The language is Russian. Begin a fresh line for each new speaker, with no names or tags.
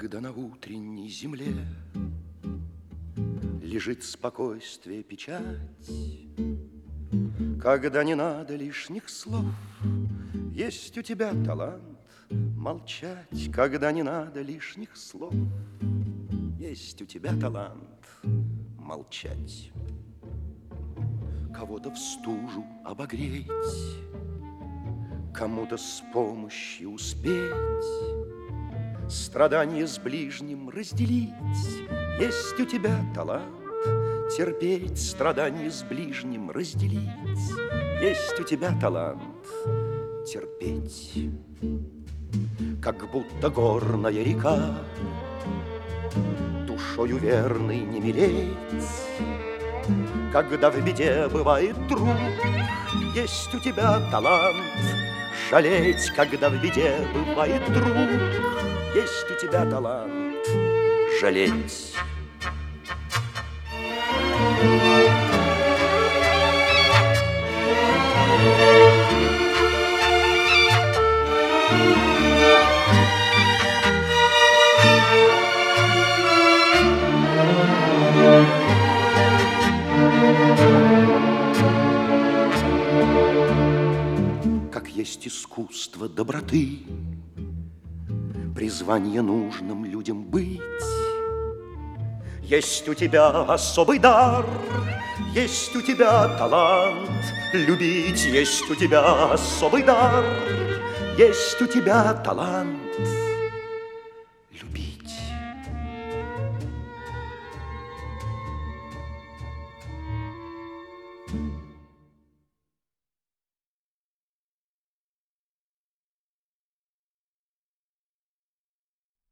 Когда на утренней земле лежит спокойствие, печать, когда не надо лишних слов, есть у тебя талант молчать. Когда не надо лишних слов, есть у тебя талант молчать. Кого-то в стужу обогреть, кому-то с помощью успеть, страдания с ближним разделить. Есть у тебя талант терпеть, страдания с ближним разделить. Есть у тебя талант терпеть. Как будто горная река, душою верной не мереть. Когда в беде бывает друг, есть у тебя талант жалеть. Когда в беде бывает друг, есть у тебя талант жалеть. Как есть искусство доброты, призвание нужным людям быть. Есть у тебя особый дар, есть у тебя талант любить. Есть у тебя особый дар, есть у тебя талант